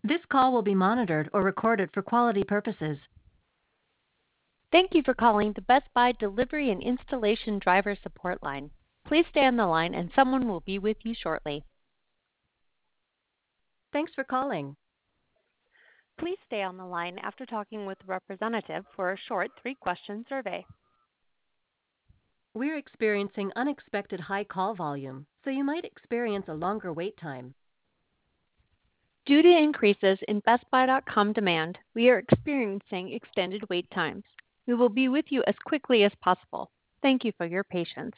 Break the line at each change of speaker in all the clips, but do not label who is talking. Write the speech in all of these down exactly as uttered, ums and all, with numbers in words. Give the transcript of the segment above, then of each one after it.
This call will be monitored or recorded for quality purposes.
Thank you for calling the Best Buy Delivery and Installation Driver Support Line. Please stay on the line and someone will be with you shortly.
Thanks for calling.
Please stay on the line after talking with a representative for a short three-question survey.
We're experiencing unexpected high call volume, so you might experience a longer wait time.
Due to increases in Best Buy dot com demand, we are experiencing extended wait times. We will be with you as quickly as possible. Thank you for your patience.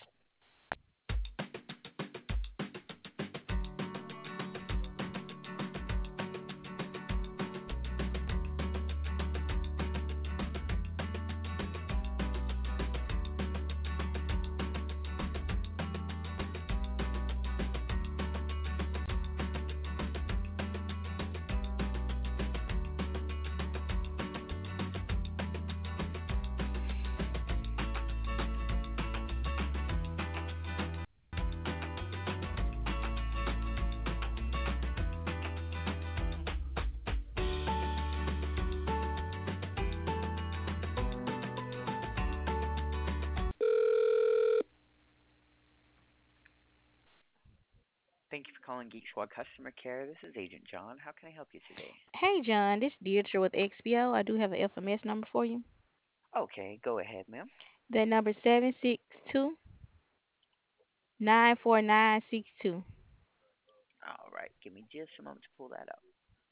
Thank you for calling Geek Squad Customer Care. This is Agent John. How can I help you today?
Hey John, this is Deirdre with X P O. I do have an F M S number for you.
Okay, go ahead, ma'am.
That number is seven six two nine four nine six two.
All right, give me just a moment to pull that up.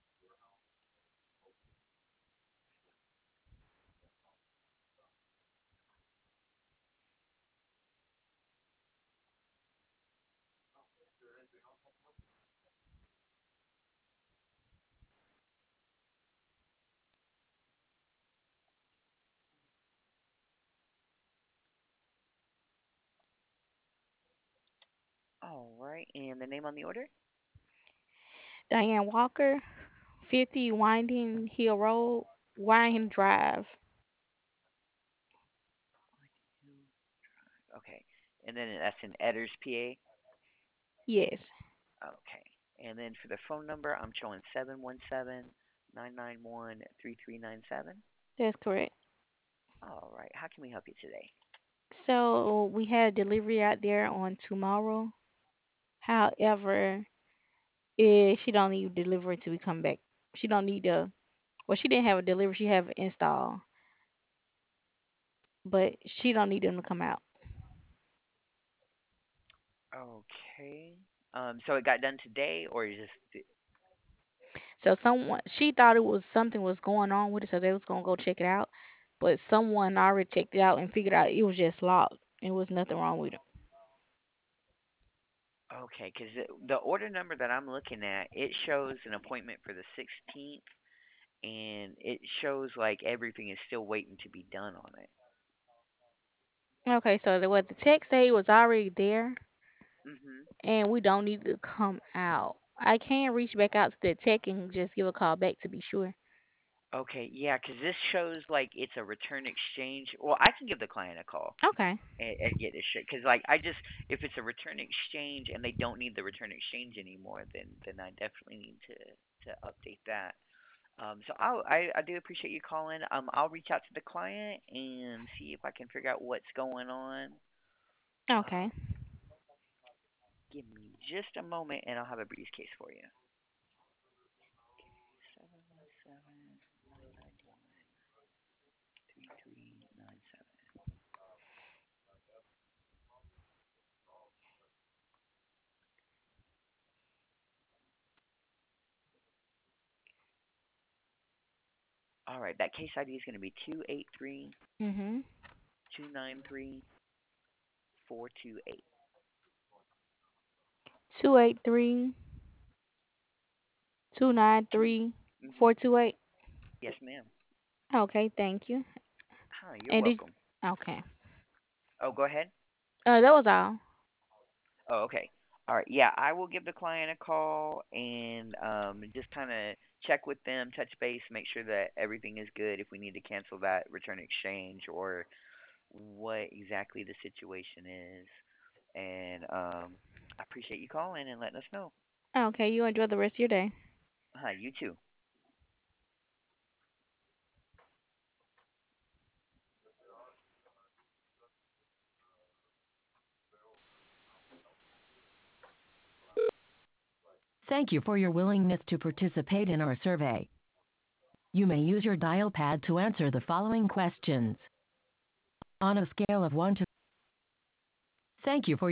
All right, and the name on the order?
Diane Walker, fifty Winding Hill Road, Winding Drive.
Okay, and then that's in Edders, P A.
Yes,
Okay, and then for the phone number, I'm showing seven one seven nine nine one three three nine seven.
that's correct.
All right, how can we help you today?
So we had a delivery out there on tomorrow. However, eh, she don't need delivery till we come back. She don't need a well, she didn't have a delivery, she have an install, but she don't need them to come out.
Okay, um, so it got done today, or you just
So someone she thought it was something was going on with it, so they was gonna go check it out. But someone already checked it out and figured out it was just locked. It was nothing wrong with it.
okay? Because the order number that I'm looking at, it shows an appointment for the sixteenth, and it shows like everything is still waiting to be done on it.
Okay, so the, what the text say was already there,
Mhm.
and we don't need to come out. I can reach back out to the tech and just give a call back to be sure.
Okay, yeah, 'cause this shows like it's a return exchange. Well, I can give the client a call
Okay,
and, and get this shit. Cause like I just if it's a return exchange and they don't need the return exchange anymore, then then I definitely need to to update that. Um, so I'll, I I do appreciate you calling. Um, I'll reach out to the client and see if I can figure out what's going on.
okay.
Um, give me just a moment and I'll have a briefcase for you. Seven one seven nine nine one three three nine seven. All right, that case I D is going to be two eight three
Mhm.
two nine three four two eight.
Two eight three two nine
Two.
three
Mhm.
four two eight.
Yes, ma'am.
Okay, thank you.
Hi, you're
And did
welcome.
okay.
Oh, go ahead.
Uh, that was all.
Oh, okay. All right. Yeah, I will give the client a call and um just kind of check with them, touch base, make sure that everything is good. If we need to cancel that return exchange or what exactly the situation is, and um I appreciate you calling and letting us know.
Okay, you enjoy the rest of your day.
Hi, you too.
Thank you for your willingness to participate in our survey. You may use your dial pad to answer the following questions. On a scale of one to Thank you for